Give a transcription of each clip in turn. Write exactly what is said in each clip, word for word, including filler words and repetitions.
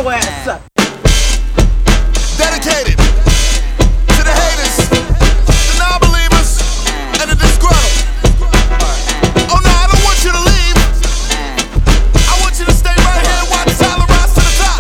your ass up. Dedicated to the haters, the non-believers, and the disgruntled. Oh no, I don't want you to leave. I want you to stay right here and watch Tyler rise to the top.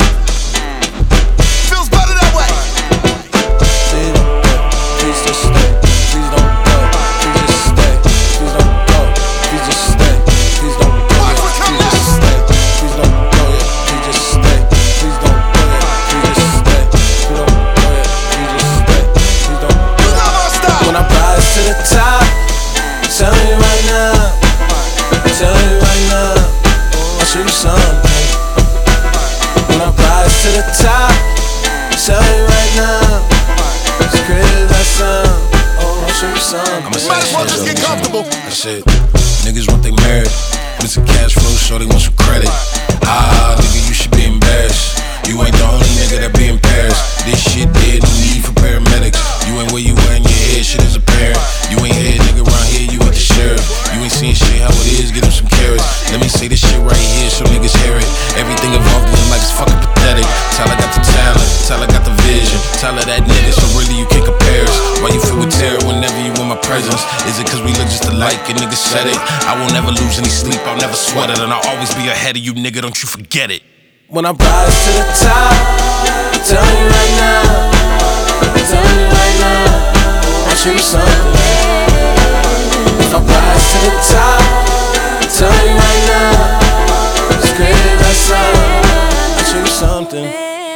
Feels better that way. Please don't go, please just stay. Please don't go, please just stay. Please don't go, please just stay. Please don't go, please just stay. Please don't go yet, please just stay. Please don't go yet, please just stay. Please don't go yet, please just stay. Please don't go yet. When I rise to the top, tell me right now, tell me right now, I'll show you something. When I rise to the top, tell me right now, as crazy as that sound, oh, I'll show you something. Might as well just get comfortable. That's it. Niggas want they married, but it's a cash flow, so they want some credit. Ah, nigga, you should be embarrassed. You ain't the only nigga that be in Paris. This shit dead, no need for paramedics. You ain't where you were in your head, shit is apparent. You ain't head nigga around here, you ain't the sheriff. You ain't seeing shit how it is, get him some carrots. Let me say this shit right here so niggas hear it. Everything involved in like it's fucking pathetic. Tyler got the talent, Tyler got the vision. Tyler that nigga, so really you can't compare us. Why you feel with terror whenever you in my presence? Is it cause we look just alike and niggas said it? I will never lose any sleep, I'll never sweat it. And I'll always be ahead of you nigga, don't you forget it. When I rise to the top, tell me right now, tell me right now, I'll show you something. If I rise to the top, tell me right now, it's crazy as that sound, I'll show you something.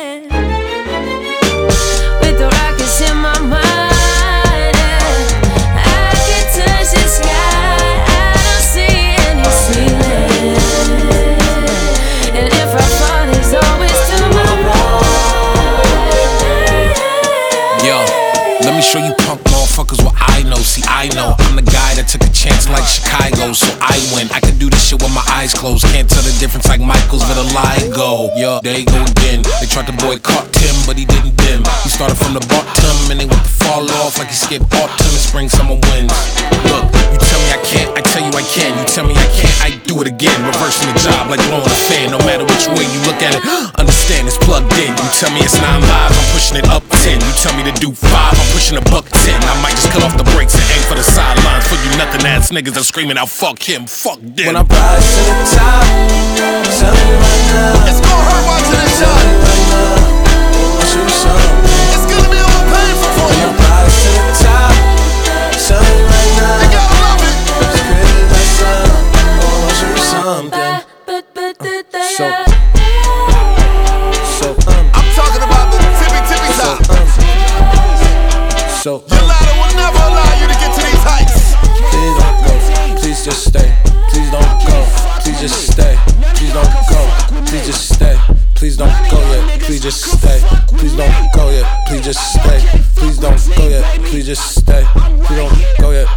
With the rockets in my mind, I can touch the sky, I don't see any ceiling. And if I fall, there's always tomorrow. Yo, let me show you punk motherfuckers what I know. See, I know I'm the guy that took a chance like Chicago, so I win. I can do this shit with my eyes closed. Can't tell the difference like Michael's vitiligo. Yo, there you go again. They tried to boycott Tim, but he didn't dim. He started from the bottom and they went to fall off like he skipped autumn and spring, summer winds. Look, you tell me I can't, I tell you I can. You tell me I can't, I do it again. Reversing the job like blowing a fan. No matter which way you look at it, understand it's plugged in. You tell me it's nine live, I'm pushing it up ten. You tell me to do five, I'm pushing a buck ten. I might just cut off the brakes and aim for the sidelines. For you nothing ass niggas are screaming out fuck him, fuck them. When I rise to the top, tell me right now, It's gonna hurt watching this tell shot. me right now, I'll show you something. It's gonna be a little painful for When you. I rise to the top, tell me right now, You gotta love it. it's crazy as that sound, oh, I'll show you something. But, but, but, but, So, so, um, I'm talking about the tippy tippy so, top. um, so, Your um, ladder will never allow you to get to these heights. please don't go, please just stay. Please don't go, please just stay. Please don't go, please just stay. Please don't go yet, please just stay. Please don't go yet, please just stay. Please don't go yet, please just stay. Please don't go yet.